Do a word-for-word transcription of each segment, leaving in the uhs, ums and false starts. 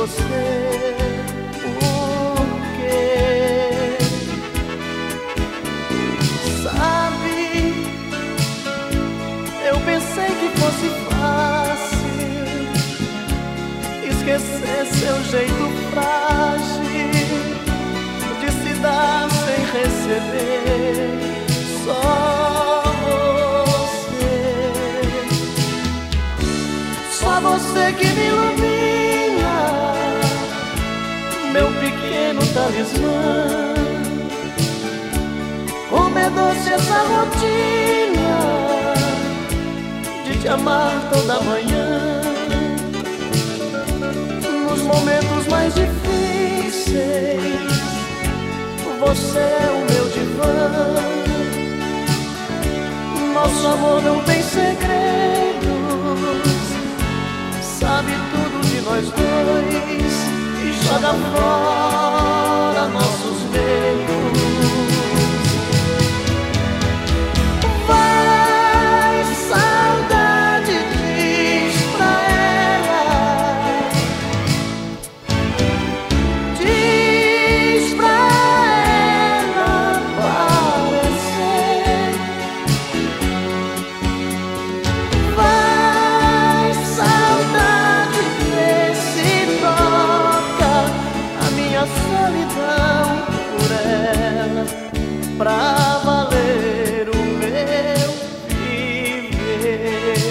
você. Por quê? Sabe, eu pensei que fosse fácil esquecer seu jeito frágil de se dar sem receber. Só você, só você que me ilumina, meu pequeno talismã. Como é doce essa rotina de te amar toda manhã. Nos momentos mais difíceis, você é o meu divã. Nosso amor não tem segredos, sabe tudo de nós dois e joga fora nossos medos. Vai, saudade, diz pra ela, diz pra ela aparecer. Vai, saudade, vê se troca a minha solidão por ela, pra valer o meu viver.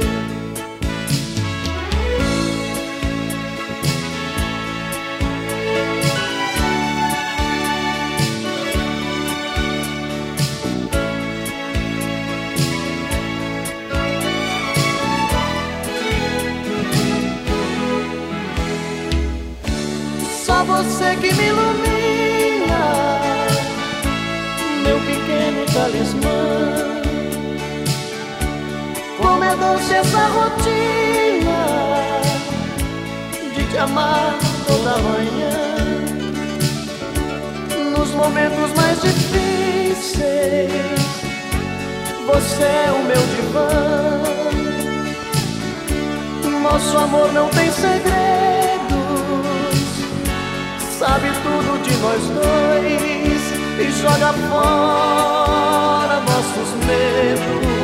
Só você que me ilumina, meu pequeno talismã. Como é doce essa rotina de te amar toda manhã. Nos momentos mais difíceis, você é o meu divã. Nosso amor não tem segredos, sabe tudo de nós dois e joga fora nossos medos.